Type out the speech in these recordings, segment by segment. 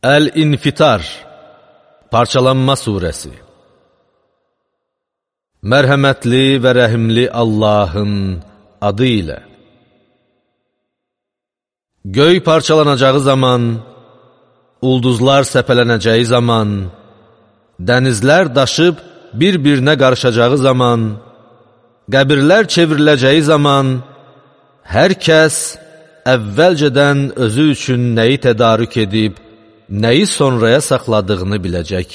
Əl-İnfitar, Parçalanma Suresi. Mərhəmətli və rəhimli Allahın adı ilə. Göy parçalanacağı zaman, ulduzlar səpələnəcəyi zaman, dənizlər daşıb bir-birinə qarışacağı zaman, qəbirlər çevriləcəyi zaman, hər kəs əvvəlcədən özü üçün nəyi tədarük edib, nəyi sonraya saxladığını biləcək.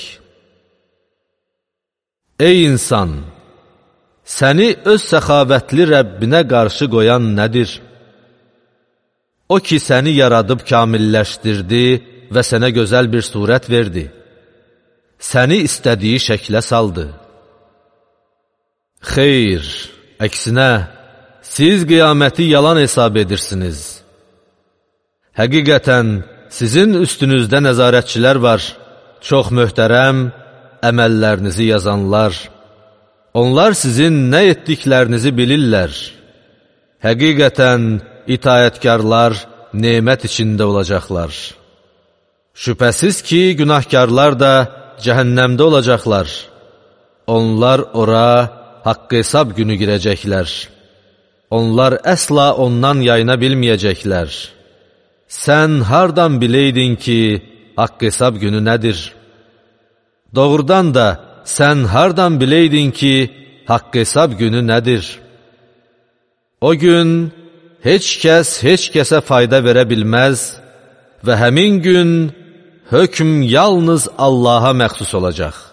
Ey insan! Səni öz səxavətli Rəbbinə qarşı qoyan nədir? O ki, səni yaradıb kamilləşdirdi və sənə gözəl bir surət verdi. Səni istədiyi şəklə saldı. Xeyr, əksinə, siz qiyaməti yalan hesab edirsiniz. Həqiqətən, sizin üstünüzdə nəzarətçilər var, çox möhtərəm, əməllərinizi yazanlar. Onlar sizin nə etdiklərinizi bilirlər. Həqiqətən, itayətkarlar nemət içində olacaqlar. Şübhəsiz ki, günahkarlar da cəhənnəmdə olacaqlar. Onlar ora haqq hesab günü girəcəklər. Onlar əsla ondan yayına bilməyəcəklər. Sən hardan biləydin ki, haqq hesab günü nədir? Doğrudan da, sən hardan biləydin ki, haqq hesab günü nədir? O gün, heç kəsə fayda verə bilməz və həmin gün hökm yalnız Allaha məxsus olacaq.